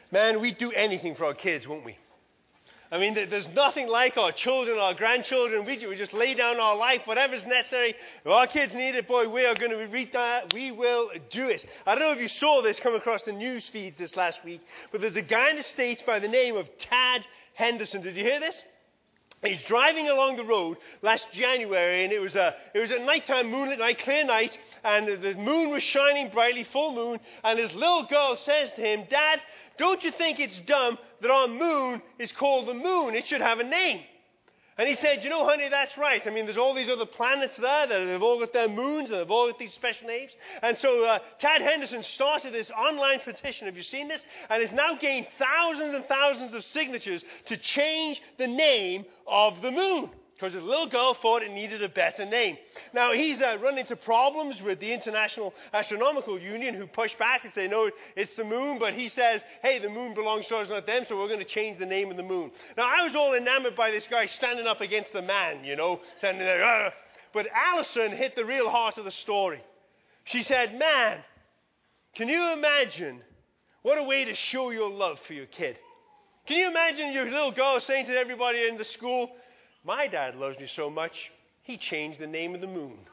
Man, we'd do anything for our kids, won't we? I mean, there's nothing like our children, our grandchildren. We just lay down our life, whatever's necessary. If our kids need it, boy, we are going to read that. We will do it. I don't know if you saw this come across the news feeds this last week, but there's a guy in the States by the name of Tad Henderson. Did you hear this? He's driving along the road last January, and it was a nighttime, moonlit night, clear night, and the moon was shining brightly, full moon, and his little girl says to him, "Dad, don't you think it's dumb that our moon is called the moon? It should have a name." And he said, "You know, honey, that's right. I mean, there's all these other planets there that they've all got their moons and they've all got these special names." And so Tad Henderson started this online petition. Have you seen this? And it's now gained thousands and thousands of signatures to change the name of the moon, because his little girl thought it needed a better name. Now, he's run into problems with the International Astronomical Union, who push back and say, "No, it's the moon." But he says, "Hey, the moon belongs to us, not them, so we're going to change the name of the moon." Now, I was all enamored by this guy standing up against the man, standing there. "Argh." But Alison hit the real heart of the story. She said, "Man, can you imagine what a way to show your love for your kid? Can you imagine your little girl saying to everybody in the school, 'My dad loves me so much, he changed the name of the moon.'"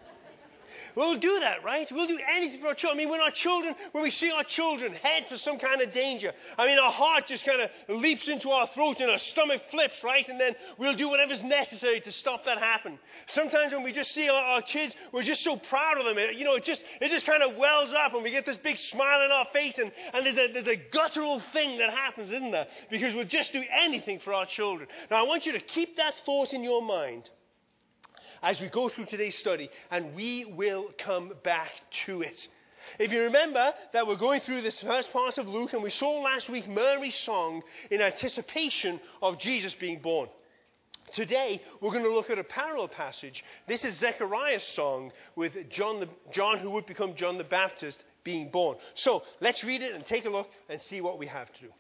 We'll do that, right? We'll do anything for our children. I mean, when we see our children head for some kind of danger, I mean, our heart just kind of leaps into our throat and our stomach flips, right? And then we'll do whatever's necessary to stop that happen. Sometimes when we just see our kids, we're just so proud of them. It just kind of wells up and we get this big smile on our face, and there's a guttural thing that happens, isn't there? Because we'll just do anything for our children. Now, I want you to keep that thought in your mind as we go through today's study, and we will come back to it. If you remember that we're going through this first part of Luke, and we saw last week Mary's song in anticipation of Jesus being born. Today, we're going to look at a parallel passage. This is Zechariah's song with John who would become John the Baptist being born. So let's read it and take a look and see what we have to do.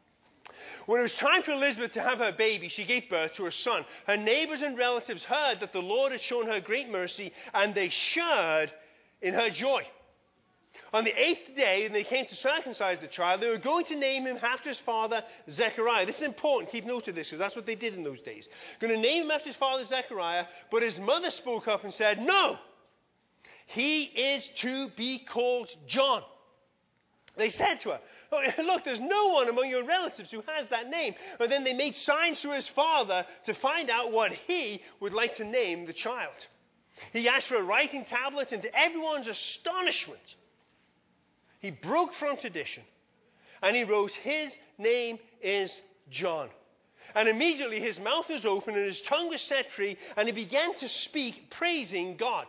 When it was time for Elizabeth to have her baby, she gave birth to her son. Her neighbors and relatives heard that the Lord had shown her great mercy, and they shared in her joy. On the 8th day, when they came to circumcise the child, they were going to name him after his father, Zechariah. This is important. Keep note of this, because that's what they did in those days. Going to name him after his father, Zechariah, but his mother spoke up and said, "No, he is to be called John." They said to her, "Oh, look, there's no one among your relatives who has that name." And then they made signs to his father to find out what he would like to name the child. He asked for a writing tablet, and to everyone's astonishment, he broke from tradition, and he wrote, "His name is John." And immediately his mouth was open and his tongue was set free, and he began to speak, praising God.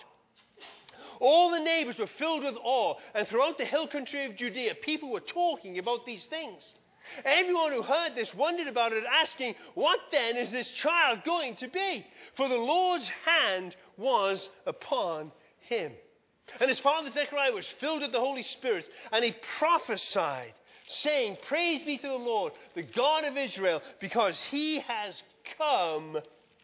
All the neighbors were filled with awe, and throughout the hill country of Judea, people were talking about these things. Everyone who heard this wondered about it, asking, "What then is this child going to be?" For the Lord's hand was upon him. And his father Zechariah was filled with the Holy Spirit, and he prophesied, saying, "Praise be to the Lord, the God of Israel, because he has come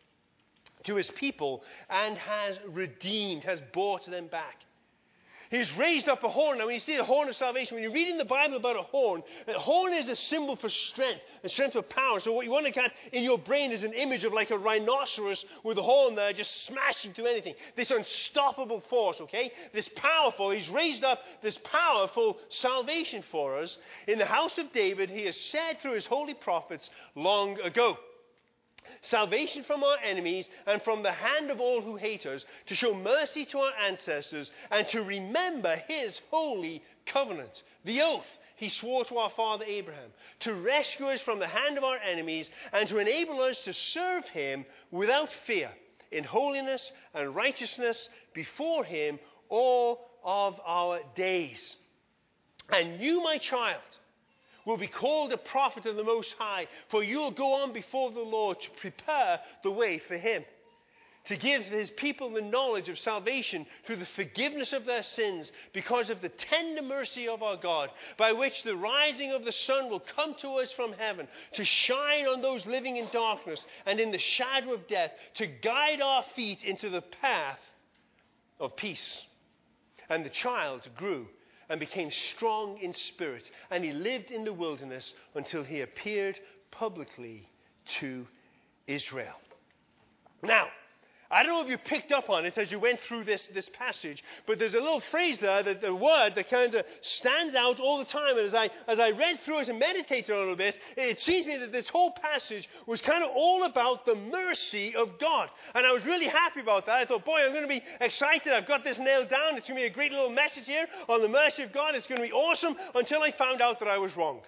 to his people and has redeemed," has bought them back. He's raised up a horn. Now, when you see the horn of salvation, when you read in the Bible about a horn is a symbol for strength, a strength of power. So what you want to get in your brain is an image of like a rhinoceros with a horn there just smashing to anything. This unstoppable force, okay? He's raised up this powerful salvation for us. In the house of David, he has said through his holy prophets long ago, salvation from our enemies and from the hand of all who hate us, to show mercy to our ancestors and to remember his holy covenant, the oath he swore to our father Abraham, to rescue us from the hand of our enemies and to enable us to serve him without fear, in holiness and righteousness before him all of our days. And you, my child, will be called a prophet of the Most High, for you will go on before the Lord to prepare the way for him, to give his people the knowledge of salvation through the forgiveness of their sins, because of the tender mercy of our God, by which the rising of the sun will come to us from heaven, to shine on those living in darkness and in the shadow of death, to guide our feet into the path of peace." And the child grew and became strong in spirit. And he lived in the wilderness until he appeared publicly to Israel. Now, I don't know if you picked up on it as you went through this passage, but there's a little phrase there, the word that kind of stands out all the time. And as I read through it and meditated on it a little bit, it seems to me that this whole passage was kind of all about the mercy of God. And I was really happy about that. I thought, boy, I'm going to be excited. I've got this nailed down. It's going to be a great little message here on the mercy of God. It's going to be awesome, until I found out that I was wrong.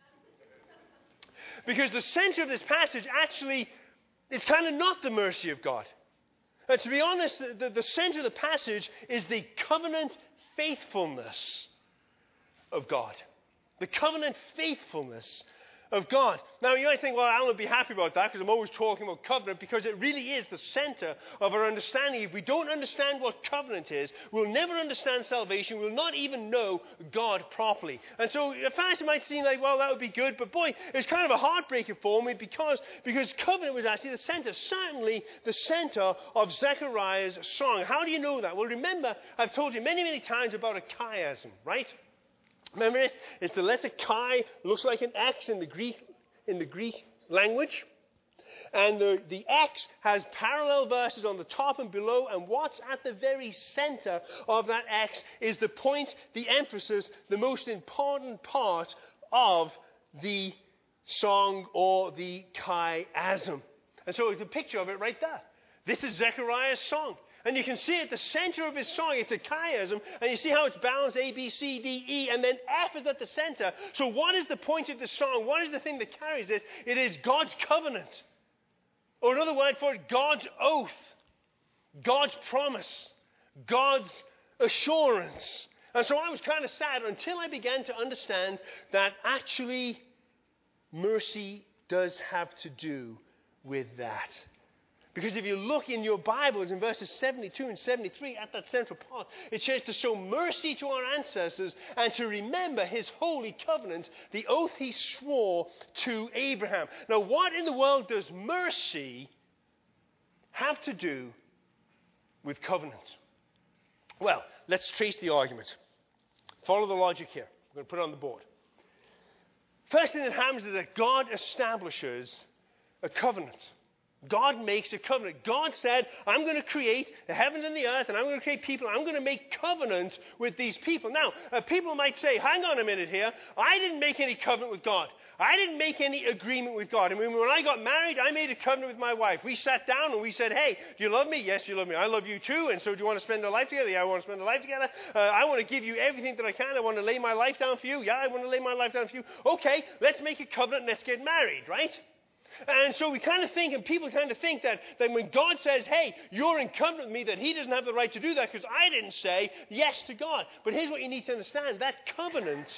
Because the center of this passage actually is kind of not the mercy of God. To be honest, the center of the passage is the covenant faithfulness of God. The covenant faithfulness of God. Now, you might think, well, I won't be happy about that because I'm always talking about covenant, because it really is the center of our understanding. If we don't understand what covenant is, we'll never understand salvation. We'll not even know God properly. And so at first it might seem like, well, that would be good, but boy, it's kind of a heartbreaker for me because covenant was actually the center, certainly the center of Zechariah's song. How do you know that? Well, remember, I've told you many, many times about a chiasm, right? Remember it? It's the letter chi, looks like an X in the Greek language. And the X has parallel verses on the top and below, and what's at the very center of that X is the point, the emphasis, the most important part of the song or the chiasm. And so it's a picture of it right there. This is Zechariah's song. And you can see at the center of his song, it's a chiasm, and you see how it's balanced A, B, C, D, E, and then F is at the center. So what is the point of the song? What is the thing that carries this? It is God's covenant. Or another word for it, God's oath, God's promise, God's assurance. And so I was kind of sad until I began to understand that actually mercy does have to do with that. Because if you look in your Bibles in verses 72 and 73 at that central part, it says to show mercy to our ancestors and to remember his holy covenant, the oath he swore to Abraham. Now, what in the world does mercy have to do with covenant? Well, let's trace the argument. Follow the logic here. I'm going to put it on the board. First thing that happens is that God establishes a covenant. God makes a covenant. God said, I'm going to create the heavens and the earth, and I'm going to create people. I'm going to make covenant with these people. Now, people might say, hang on a minute here. I didn't make any covenant with God. I didn't make any agreement with God. I mean, when I got married, I made a covenant with my wife. We sat down and we said, hey, do you love me? Yes, you love me. I love you too. And so do you want to spend our life together? Yeah, I want to spend our life together. I want to give you everything that I can. I want to lay my life down for you. Yeah, I want to lay my life down for you. Okay, let's make a covenant and let's get married, right? And so we kind of think, and people kind of think that when God says, hey, you're in covenant with me, that he doesn't have the right to do that because I didn't say yes to God. But here's what you need to understand. That covenant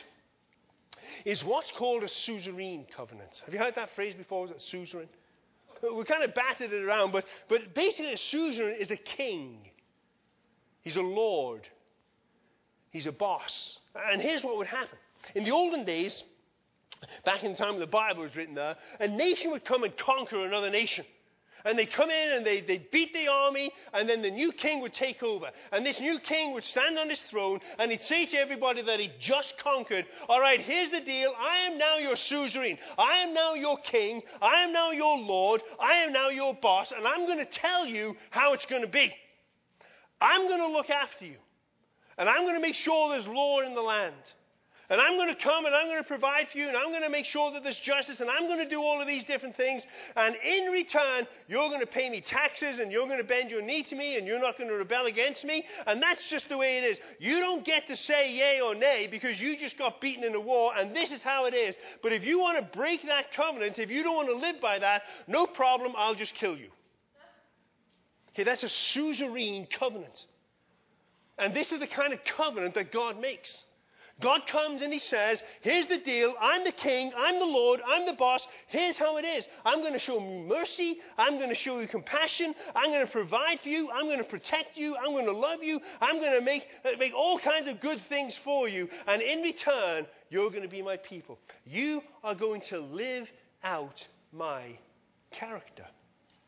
is what's called a suzerain covenant. Have you heard that phrase before? Is it suzerain? We kind of batted it around, but basically a suzerain is a king. He's a lord. He's a boss. And here's what would happen. In the olden days, back in the time the Bible was written there, a nation would come and conquer another nation. And they'd come in and they'd beat the army, and then the new king would take over. And this new king would stand on his throne, and he'd say to everybody that he'd just conquered, all right, here's the deal. I am now your suzerain. I am now your king. I am now your lord. I am now your boss, and I'm going to tell you how it's going to be. I'm going to look after you. And I'm going to make sure there's law in the land. And I'm going to come and I'm going to provide for you, and I'm going to make sure that there's justice, and I'm going to do all of these different things. And in return, you're going to pay me taxes, and you're going to bend your knee to me, and you're not going to rebel against me. And that's just the way it is. You don't get to say yay or nay because you just got beaten in a war, and this is how it is. But if you want to break that covenant, if you don't want to live by that, no problem, I'll just kill you. Okay, that's a suzerain covenant. And this is the kind of covenant that God makes. God comes and he says, here's the deal. I'm the king. I'm the Lord. I'm the boss. Here's how it is. I'm going to show you mercy. I'm going to show you compassion. I'm going to provide for you. I'm going to protect you. I'm going to love you. I'm going to make all kinds of good things for you. And in return, you're going to be my people. You are going to live out my character.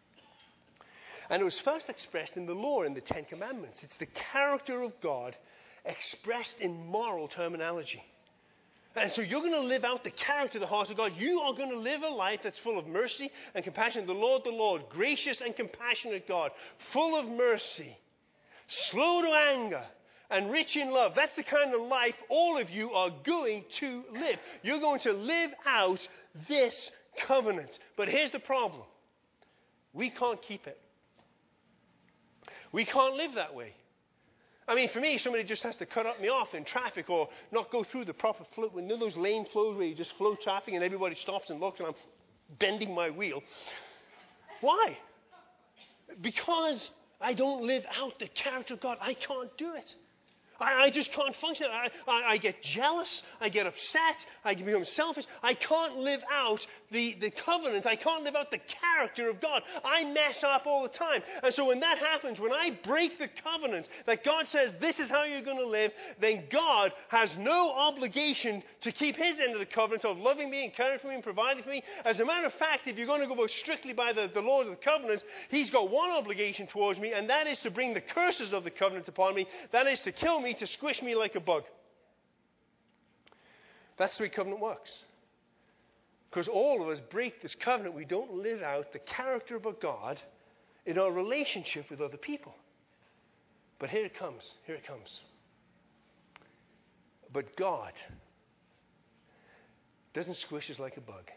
And it was first expressed in the law, in the Ten Commandments. It's the character of God expressed in moral terminology. And so you're going to live out the character of the heart of God. You are going to live a life that's full of mercy and compassion. The Lord, gracious and compassionate God, full of mercy, slow to anger, and rich in love. That's the kind of life all of you are going to live. You're going to live out this covenant. But here's the problem. We can't keep it. We can't live that way. I mean, for me, somebody just has to cut me off in traffic or not go through the proper flow. You know those lane flows where you just flow traffic and everybody stops and looks and I'm bending my wheel? Why? Because I don't live out the character of God. I can't do it. I just can't function. I get jealous. I get upset. I become selfish. I can't live out the covenant. I can't live out the character of God. I mess up all the time. And so when that happens, when I break the covenant that God says this is how you're going to live, then God has no obligation to keep his end of the covenant of loving me and caring for me and providing for me. As a matter of fact, if you're going to go strictly by the laws of the covenant, he's got one obligation towards me, and that is to bring the curses of the covenant upon me. That is to kill me, to squish me like a bug. That's the way covenant works. Because all of us break this covenant. We don't live out the character of a God in our relationship with other people. But here it comes. Here it comes. But God doesn't squish us like a bug.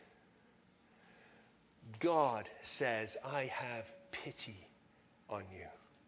God says, I have pity on you.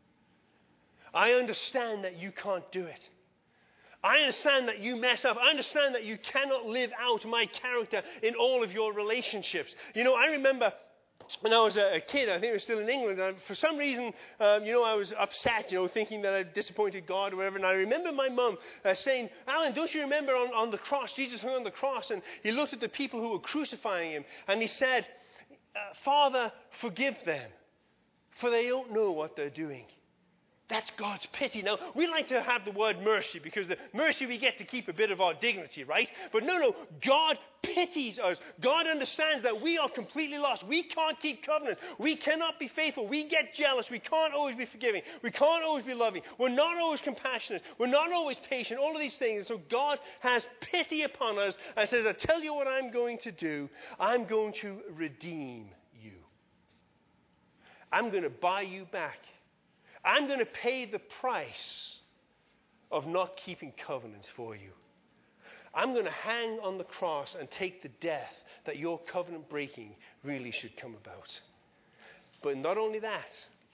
I understand that you can't do it. I understand that you mess up. I understand that you cannot live out my character in all of your relationships. You know, I remember when I was a kid, I think I was still in England, and for some reason, I was upset, thinking that I disappointed God or whatever. And I remember my mum saying, Alan, don't you remember on the cross, Jesus hung on the cross, and he looked at the people who were crucifying him, and he said, Father, forgive them, for they don't know what they're doing. That's God's pity. Now, we like to have the word mercy because the mercy we get to keep a bit of our dignity, right? But no, God pities us. God understands that we are completely lost. We can't keep covenant. We cannot be faithful. We get jealous. We can't always be forgiving. We can't always be loving. We're not always compassionate. We're not always patient. All of these things. And so God has pity upon us and says, I tell you what I'm going to do. I'm going to redeem you. I'm going to buy you back. I'm going to pay the price of not keeping covenants for you. I'm going to hang on the cross and take the death that your covenant breaking really should come about. But not only that,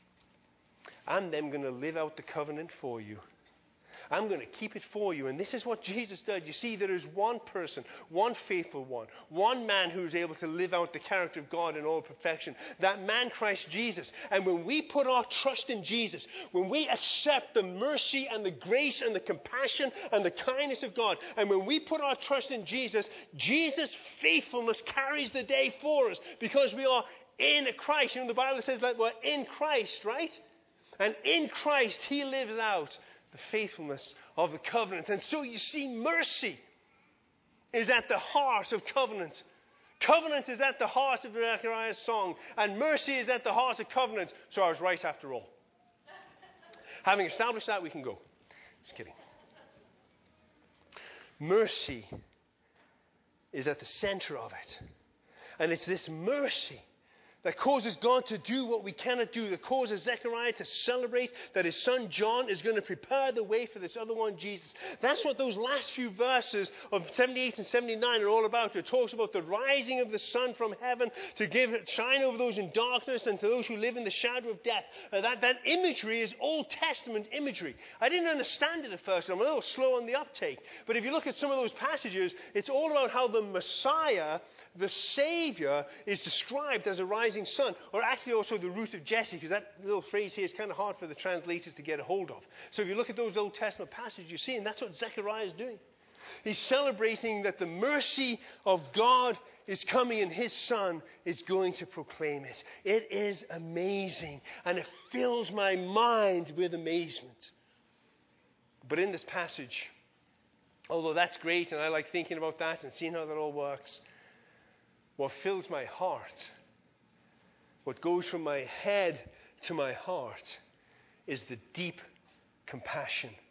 I'm then going to live out the covenant for you. I'm going to keep it for you. And this is what Jesus did. You see, there is one person, one faithful one man who is able to live out the character of God in all perfection. That man, Christ Jesus. And when we put our trust in Jesus, when we accept the mercy and the grace and the compassion and the kindness of God, and when we put our trust in Jesus, Jesus' faithfulness carries the day for us because we are in Christ. The Bible says that we're in Christ, right? And in Christ, he lives out the faithfulness of the covenant. And so you see, mercy is at the heart of covenant. Covenant is at the heart of Zechariah's song. And mercy is at the heart of covenant. So I was right after all. Having established that, we can go. Just kidding. Mercy is at the center of it. And it's this mercy that causes God to do what we cannot do, that causes Zechariah to celebrate that his son John is going to prepare the way for this other one, Jesus. That's what those last few verses of 78 and 79 are all about. It talks about the rising of the sun from heaven to give shine over those in darkness and to those who live in the shadow of death. That imagery is Old Testament imagery. I didn't understand it at first. I'm a little slow on the uptake. But if you look at some of those passages, it's all about how the Messiah, the Savior, is described as a rising sun, or actually also the root of Jesse, because that little phrase here is kind of hard for the translators to get a hold of. So if you look at those Old Testament passages, you see, and that's what Zechariah is doing. He's celebrating that the mercy of God is coming and his son is going to proclaim it. It is amazing, and it fills my mind with amazement. But in this passage, although that's great, and I like thinking about that and seeing how that all works, what fills my heart, what goes from my head to my heart, is the deep compassion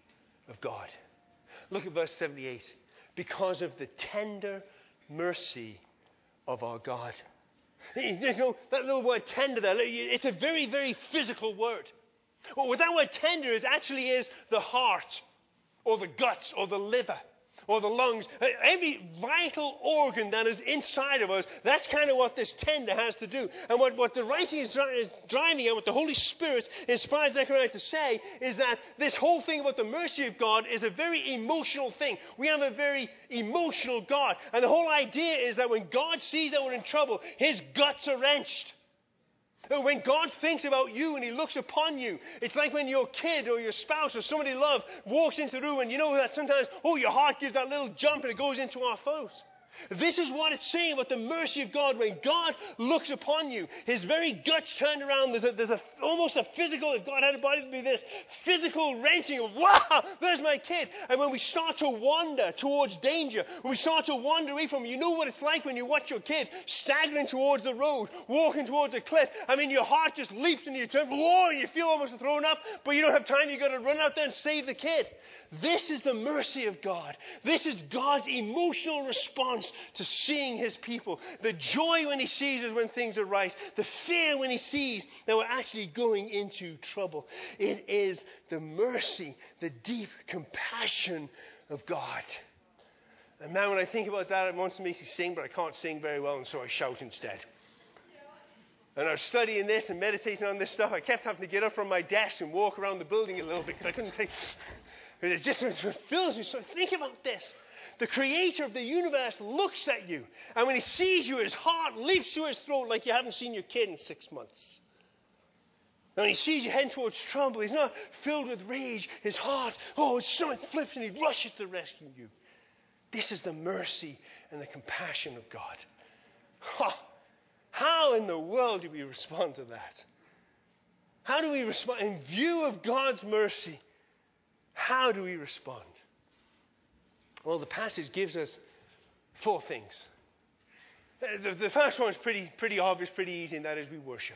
of God. Look at verse 78. Because of the tender mercy of our God. You know, that little word tender there, it's a very, very physical word. Well, what that word tender actually is the heart, or the guts, or the liver, or the lungs. Every vital organ that is inside of us, that's kind of what this tender has to do. And what the writing is driving at, what the Holy Spirit inspired Zechariah to say, is that this whole thing about the mercy of God is a very emotional thing. We have a very emotional God. And the whole idea is that when God sees that we're in trouble, his guts are wrenched. When God thinks about you and he looks upon you, it's like when your kid or your spouse or somebody you love walks into the room, and you know that sometimes, your heart gives that little jump and it goes into our throats. This is what it's saying about the mercy of God. When God looks upon you, his very guts turn around. There's almost a physical, if God had a body to be this, physical wrenching of, wow, there's my kid. And when we start to wander towards danger, when we start to wander away from him, you know what it's like when you watch your kid staggering towards the road, walking towards a cliff. I mean, your heart just leaps into your turn, whoa, and you feel almost thrown up, but you don't have time. You've got to run out there and save the kid. This is the mercy of God. This is God's emotional response to seeing his people. The joy when he sees us when things are right. The fear when he sees that we're actually going into trouble. It is the mercy, the deep compassion of God. And man, when I think about that, it wants to make me sing, but I can't sing very well, and so I shout instead. And I was studying this and meditating on this stuff. I kept having to get up from my desk and walk around the building a little bit because I couldn't think. It just fills me. So think about this. The creator of the universe looks at you, and when he sees you, his heart leaps to his throat like you haven't seen your kid in 6 months. And when he sees you heading towards trouble, he's not filled with rage. His heart, his stomach flips, and he rushes to rescue you. This is the mercy and the compassion of God. How in the world do we respond to that? How do we respond? In view of God's mercy, how do we respond? Well, the passage gives us 4 things. The first one is pretty obvious, pretty easy, and that is we worship.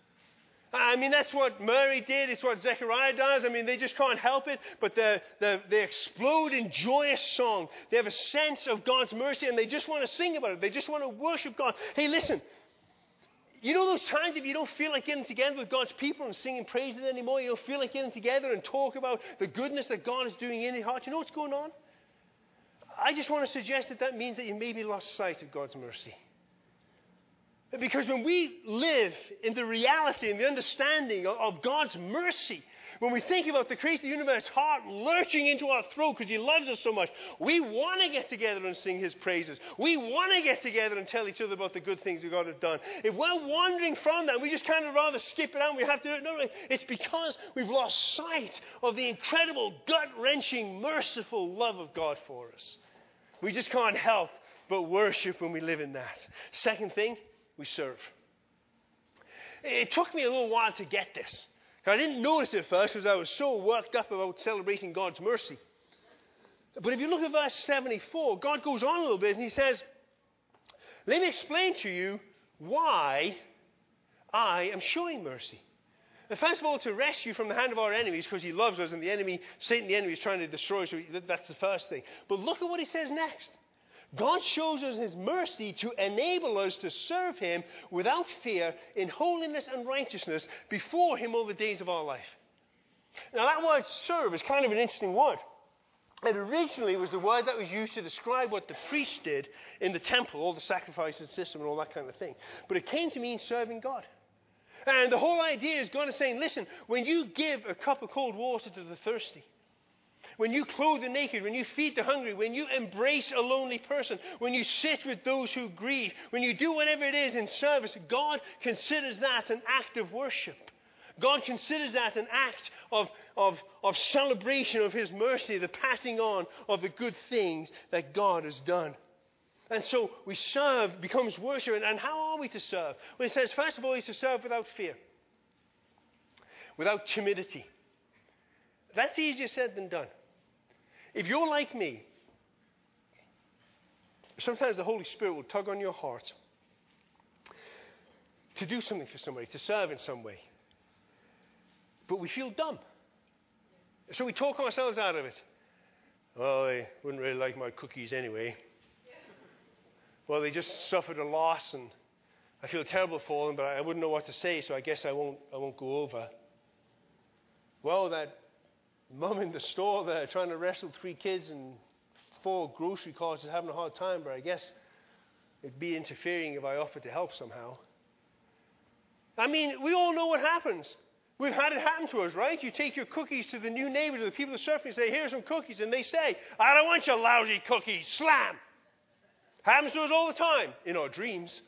I mean, that's what Mary did. It's what Zechariah does. I mean, they just can't help it, but they explode in joyous song. They have a sense of God's mercy, and they just want to sing about it. They just want to worship God. Hey, listen. You know those times if you don't feel like getting together with God's people and singing praises anymore, you don't feel like getting together and talk about the goodness that God is doing in your heart? You know what's going on? I just want to suggest that means that you maybe lost sight of God's mercy. Because when we live in the reality and the understanding of God's mercy, when we think about the creation of the universe, heart lurching into our throat because he loves us so much, we want to get together and sing his praises. We want to get together and tell each other about the good things that God has done. If we're wandering from that, we just kind of rather skip it out and we have to do it. No, it's because we've lost sight of the incredible, gut-wrenching, merciful love of God for us. We just can't help but worship when we live in that. Second thing, we serve. It took me a little while to get this. I didn't notice it first because I was so worked up about celebrating God's mercy. But if you look at verse 74, God goes on a little bit and he says, let me explain to you why I am showing mercy. And first of all, to rescue from the hand of our enemies because he loves us and Satan the enemy is trying to destroy us. So that's the first thing. But look at what he says next. God shows us his mercy to enable us to serve him without fear in holiness and righteousness before him all the days of our life. Now that word serve is kind of an interesting word. It originally was the word that was used to describe what the priest did in the temple, all the sacrifices system and all that kind of thing. But it came to mean serving God. And the whole idea is God is saying, listen, when you give a cup of cold water to the thirsty, when you clothe the naked, when you feed the hungry, when you embrace a lonely person, when you sit with those who grieve, when you do whatever it is in service, God considers that an act of worship. God considers that an act of celebration of his mercy, the passing on of the good things that God has done. And so we serve becomes worship. And how are we to serve? Well, it says, first of all, he's to serve without fear, without timidity. That's easier said than done. If you're like me, sometimes the Holy Spirit will tug on your heart to do something for somebody, to serve in some way. But we feel dumb. So we talk ourselves out of it. Well, they wouldn't really like my cookies anyway. Well, they just suffered a loss, and I feel terrible for them, but I wouldn't know what to say, so I guess I won't go over. Well, that mum in the store there trying to wrestle 3 kids and 4 grocery carts is having a hard time, but I guess it'd be interfering if I offered to help somehow. I mean, we all know what happens. We've had it happen to us, right? You take your cookies to the new neighbor, to the people that serve you, and say, here's some cookies. And they say, I don't want your lousy cookies. Slam. Happens to us all the time in our dreams.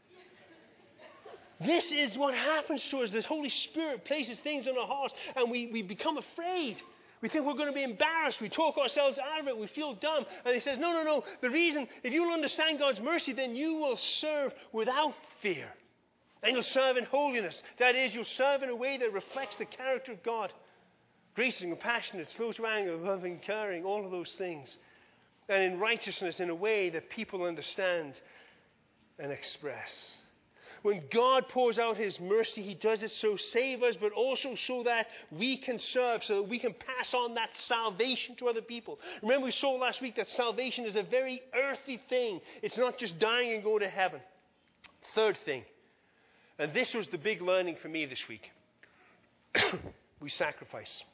This is what happens to us. The Holy Spirit places things in our hearts, and we become afraid. We think we're going to be embarrassed. We talk ourselves out of it. We feel dumb. And he says, no. The reason, if you'll understand God's mercy, then you will serve without fear. And you'll serve in holiness. That is, you'll serve in a way that reflects the character of God. Gracious and compassionate, slow to anger, loving, caring, all of those things. And in righteousness in a way that people understand and express. When God pours out his mercy, he does it so save us, but also so that we can serve, so that we can pass on that salvation to other people. Remember we saw last week that salvation is a very earthy thing. It's not just dying and go to heaven. Third thing, and this was the big learning for me this week. We sacrifice.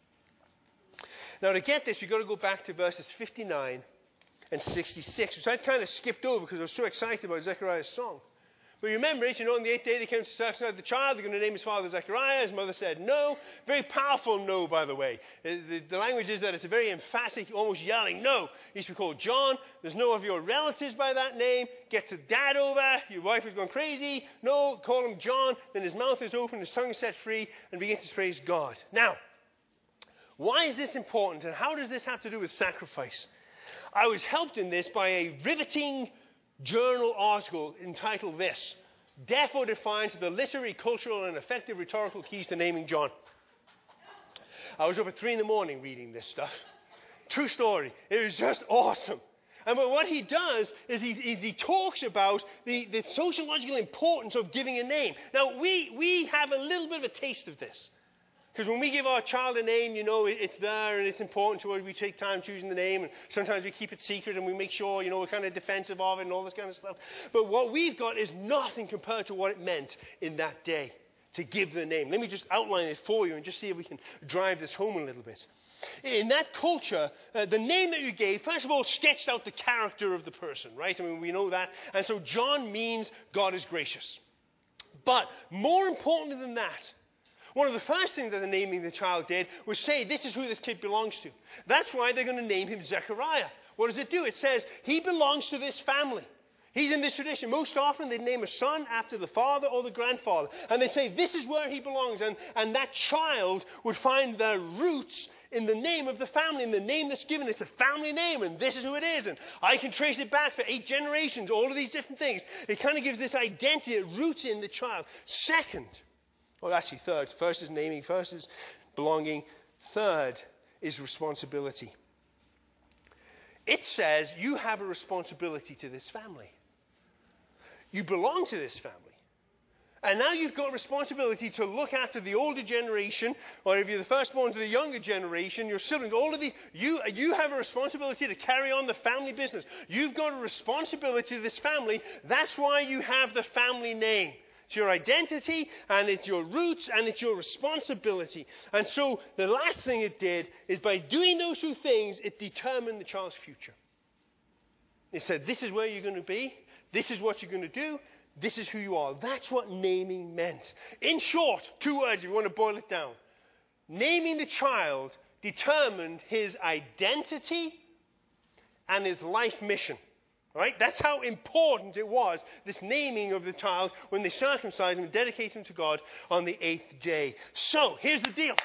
Now to get this, you've got to go back to verses 59 and 66, which I kind of skipped over because I was so excited about Zechariah's song. But remember it, on the 8th day they came to circumcise the child. They're going to name his father Zechariah. His mother said no. Very powerful no, by the way. The language is that it's a very emphatic, almost yelling no. He should be called John. There's no of your relatives by that name. Get to dad over. Your wife has gone crazy. No, call him John. Then his mouth is open, his tongue is set free, and begins to praise God. Now, why is this important, and how does this have to do with sacrifice? I was helped in this by a riveting journal article entitled this: Deaf or Defiant, the Literary, Cultural, and Effective Rhetorical Keys to Naming John. I was up at 3 a.m. reading this stuff. True story. It was just awesome. And what he does is he talks about the sociological importance of giving a name. Now, we have a little bit of a taste of this. Because when we give our child a name, it's there and it's important to us. We take time choosing the name, and sometimes we keep it secret and we make sure, we're kind of defensive of it and all this kind of stuff. But what we've got is nothing compared to what it meant in that day to give the name. Let me just outline it for you and just see if we can drive this home a little bit. In that culture, the name that you gave, first of all, sketched out the character of the person, right? I mean, we know that. And so John means God is gracious. But more importantly than that, one of the first things that the naming the child did was say, this is who this kid belongs to. That's why they're going to name him Zechariah. What does it do? It says he belongs to this family. He's in this tradition. Most often they name a son after the father or the grandfather. And they say this is where he belongs. And that child would find their roots in the name of the family, in the name that's given. It's a family name, and this is who it is. And I can trace it back for 8 generations, all of these different things. It kind of gives this identity, it roots in the child. Second, well, actually third. First is naming. First is belonging. Third is responsibility. It says you have a responsibility to this family. You belong to this family. And now you've got responsibility to look after the older generation, or if you're the firstborn to the younger generation, your siblings, all of you have a responsibility to carry on the family business. You've got a responsibility to this family. That's why you have the family name. It's your identity, and it's your roots, and it's your responsibility. And so the last thing it did is by doing those 2 things, it determined the child's future. It said, this is where you're going to be. This is what you're going to do. This is who you are. That's what naming meant. In short, 2 words if you want to boil it down. Naming the child determined his identity and his life mission. Right? That's how important it was, this naming of the child, when they circumcised him and dedicated him to God on the 8th day. So, here's the deal.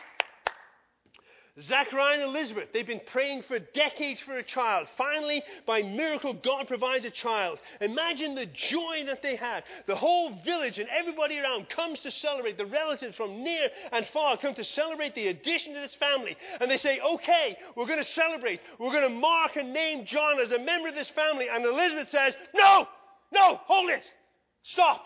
Zechariah and Elizabeth, they've been praying for decades for a child. Finally, by miracle, God provides a child. Imagine the joy that they had. The whole village and everybody around comes to celebrate. The relatives from near and far come to celebrate the addition to this family. And they say, okay, we're going to celebrate. We're going to mark and name John as a member of this family. And Elizabeth says, no, hold it. Stop.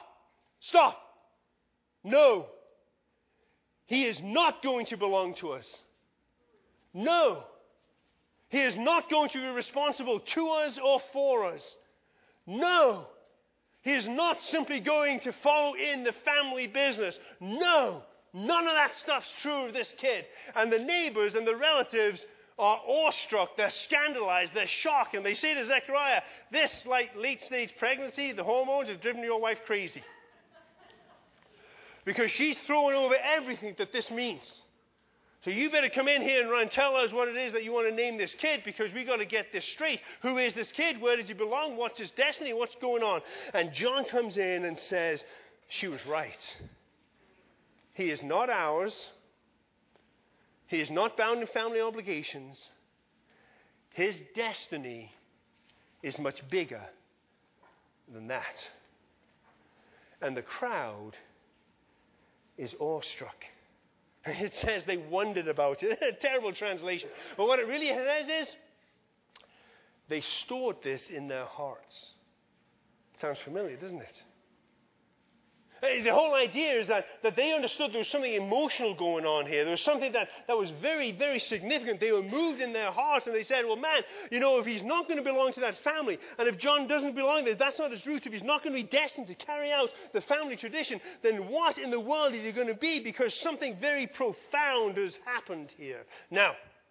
No. He is not going to belong to us. No. He is not going to be responsible to us or for us. No. He is not simply going to follow in the family business. No. None of that stuff's true of this kid. And the neighbors and the relatives are awestruck, they're scandalized, they're shocked, and they say to Zechariah, this like late-stage pregnancy, the hormones have driven your wife crazy. Because she's throwing over everything that this means. So you better come in here and tell us what it is that you want to name this kid, because we've got to get this straight. Who is this kid? Where does he belong? What's his destiny? What's going on? And John comes in and says, she was right. He is not ours. He is not bound in family obligations. His destiny is much bigger than that. And the crowd is awestruck. It says they wondered about it. A terrible translation. But what it really says is, they stored this in their hearts. Sounds familiar, doesn't it? The whole idea is that they understood there was something emotional going on here. There was something that was very, very significant. They were moved in their hearts, and they said, well, man, if he's not going to belong to that family, and if John doesn't belong there, that's not his root, if he's not going to be destined to carry out the family tradition, then what in the world is he going to be? Because something very profound has happened here. Now,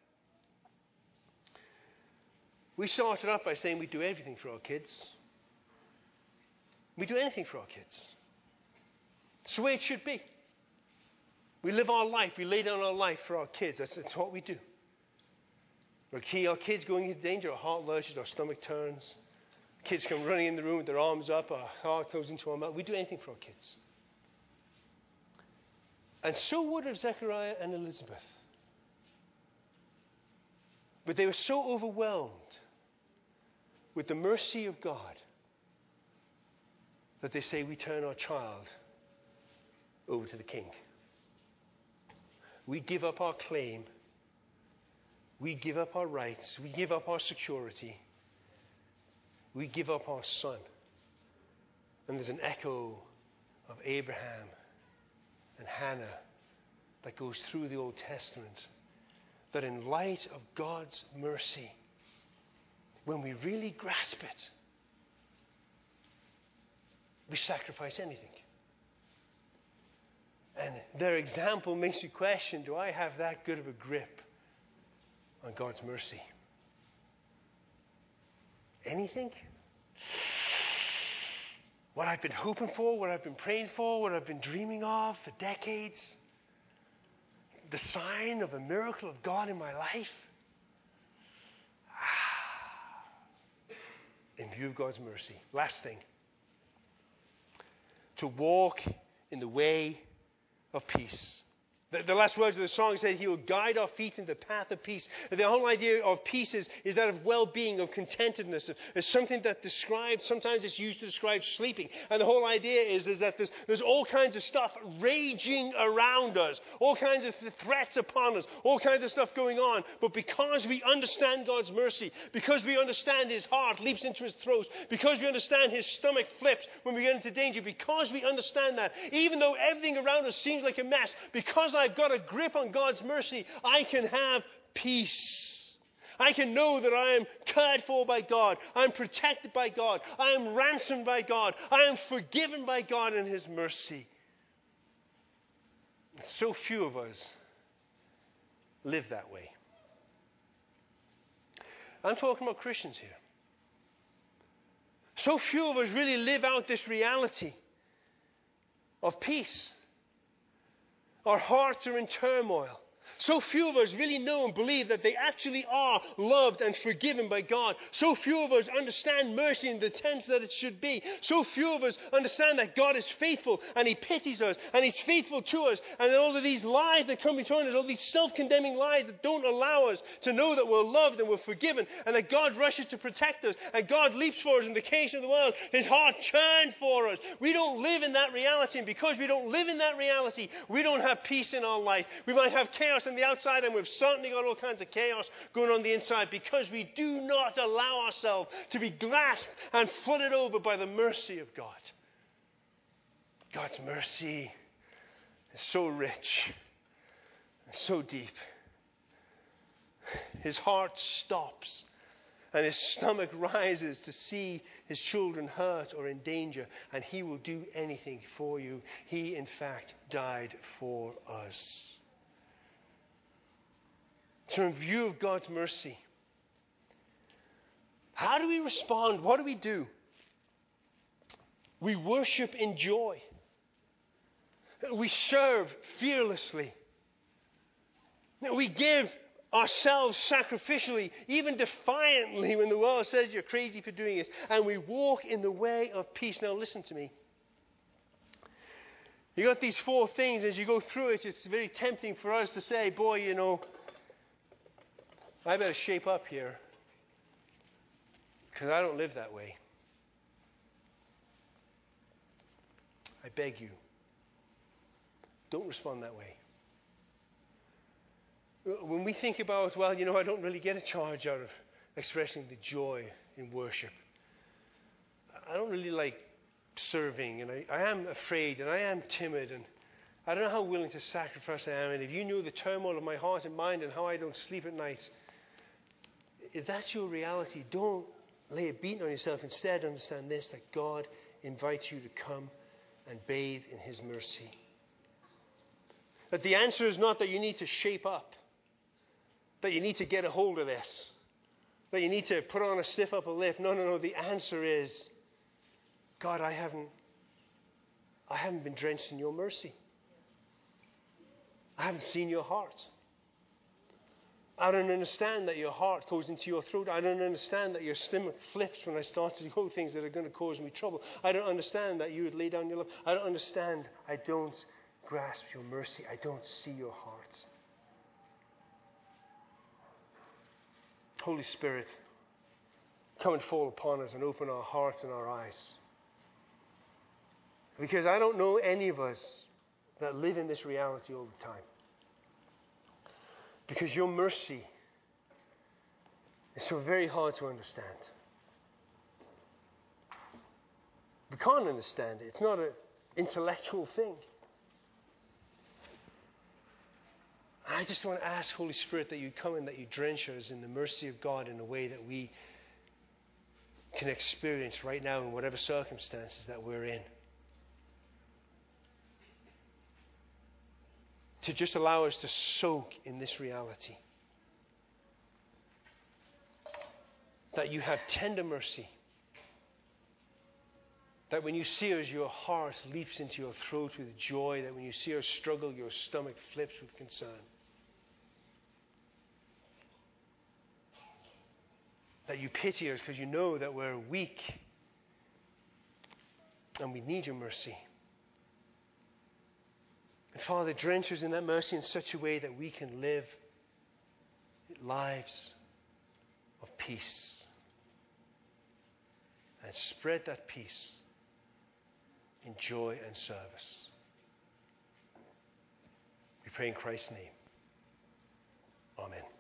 we started up by saying we do everything for our kids. We do anything for our kids. It's the way it should be. We live our life. We lay down our life for our kids. That's what we do. Our kids going into danger, our heart lurches, our stomach turns. Kids come running in the room with their arms up, our heart goes into our mouth. We do anything for our kids. And so would have Zechariah and Elizabeth. But they were so overwhelmed with the mercy of God that they say, we turn our child over to the king. We give up our claim. We give up our rights. We give up our security. We give up our son. And there's an echo of Abraham and Hannah that goes through the Old Testament, that in light of God's mercy, when we really grasp it, we sacrifice anything. And their example makes you question, do I have that good of a grip on God's mercy? Anything? What I've been hoping for, what I've been praying for, what I've been dreaming of for decades? The sign of a miracle of God in my life? In view of God's mercy. Last thing. To walk in the way of peace. The last words of the song say, he will guide our feet in the path of peace. And the whole idea of peace is that of well-being, of contentedness. It's something that describes, sometimes it's used to describe sleeping. And the whole idea is that there's all kinds of stuff raging around us. All kinds of threats upon us. All kinds of stuff going on. But because we understand God's mercy, because we understand his heart leaps into his throat, because we understand his stomach flips when we get into danger, because we understand that, even though everything around us seems like a mess, because I've got a grip on God's mercy, I can have peace. I can know that I am cared for by God. I'm protected by God. I am ransomed by God. I am forgiven by God in his mercy. So few of us live that way. I'm talking about Christians here. So few of us really live out this reality of peace. Our hearts are in turmoil. So few of us really know and believe that they actually are loved and forgiven by God. So few of us understand mercy in the sense that it should be. So few of us understand that God is faithful and he pities us and he's faithful to us. And all of these lies that come between us, all these self-condemning lies that don't allow us to know that we're loved and we're forgiven and that God rushes to protect us and God leaps for us in the case of the world. His heart churned for us. We don't live in that reality, and because we don't live in that reality, we don't have peace in our life. We might have chaos on the outside, and we've certainly got all kinds of chaos going on the inside because we do not allow ourselves to be grasped and flooded over by the mercy of God. God's mercy is so rich and so deep. his heart stops and his stomach rises to see his children hurt or in danger, and he will do anything for you. He, in fact, died for us. So in view of God's mercy, how do we respond? What do we do? We worship in joy. We serve fearlessly. We give ourselves sacrificially, even defiantly when the world says you're crazy for doing this. And we walk in the way of peace. Now listen to me. You got these 4 things. As you go through it, it's very tempting for us to say, boy, you know, I better shape up here, because I don't live that way. I beg you, don't respond that way. When we think about, well, you know, I don't really get a charge out of expressing the joy in worship. I don't really like serving, and I am afraid, and I am timid, and I don't know how willing to sacrifice I am. And if you knew the turmoil of my heart and mind and how I don't sleep at night, if that's your reality, don't lay a beating on yourself. Instead, understand this, that God invites you to come and bathe in his mercy. That the answer is not that you need to shape up, that you need to get a hold of this, that you need to put on a stiff upper lip. No. The answer is, God, I haven't been drenched in your mercy. I haven't seen your heart. I don't understand that your heart goes into your throat. I don't understand that your stomach flips when I start to go things that are going to cause me trouble. I don't understand that you would lay down your life. I don't understand. I don't grasp your mercy. I don't see your heart. Holy Spirit, come and fall upon us and open our hearts and our eyes. Because I don't know any of us that live in this reality all the time. Because your mercy is so very hard to understand. We can't understand it. It's not an intellectual thing. And I just want to ask, Holy Spirit, that you come and that you drench us in the mercy of God in a way that we can experience right now in whatever circumstances that we're in. To just allow us to soak in this reality. That you have tender mercy. That when you see us, your heart leaps into your throat with joy. That when you see us struggle, your stomach flips with concern. That you pity us because you know that we're weak and we need your mercy. And Father, drench us in that mercy in such a way that we can live lives of peace. And spread that peace in joy and service. We pray in Christ's name. Amen.